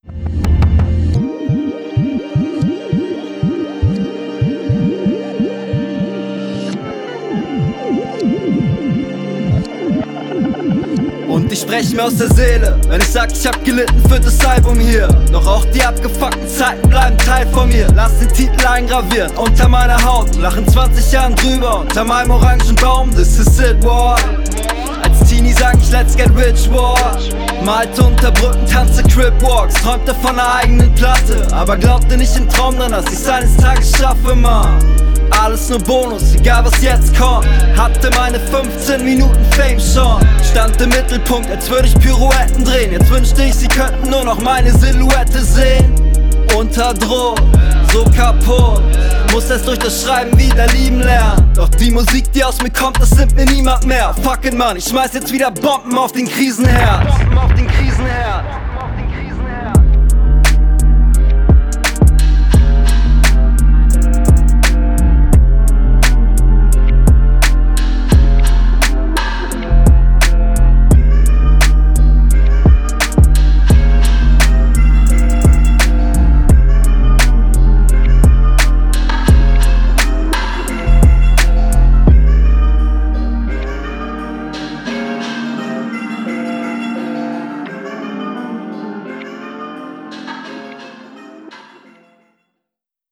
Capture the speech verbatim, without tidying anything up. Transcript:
Und ich spreche mir aus der Seele, wenn ich sag, ich hab gelitten für das Album hier. Doch auch die abgefuckten Zeiten bleiben Teil von mir. Lass den Titel eingravieren unter meiner Haut. Lachen zwanzig Jahren drüber, unter meinem orangen Baum. This is it, war. Als Teenie sag ich let's get rich, war. Malte unter Brücken, tanzte Cripwalks. Träumte von einer eigenen Platte, aber glaubte nicht im Traum dran, dass ich's eines Tages schaffe, man. Alles nur Bonus, egal was jetzt kommt. Hatte meine fünfzehn Minuten Fame schon. Stand im Mittelpunkt, als würde ich Pirouetten drehen. Jetzt wünschte ich, sie könnten nur noch meine Silhouette sehen. Unter Druck, so kaputt. Muss erst durch das Schreiben wieder lieben lernen. Doch die Musik, die aus mir kommt, das nimmt mir niemand mehr. Fuck it, Mann, ich schmeiß jetzt wieder Bomben auf den Krisenherd. Bomben auf den Krisenherd.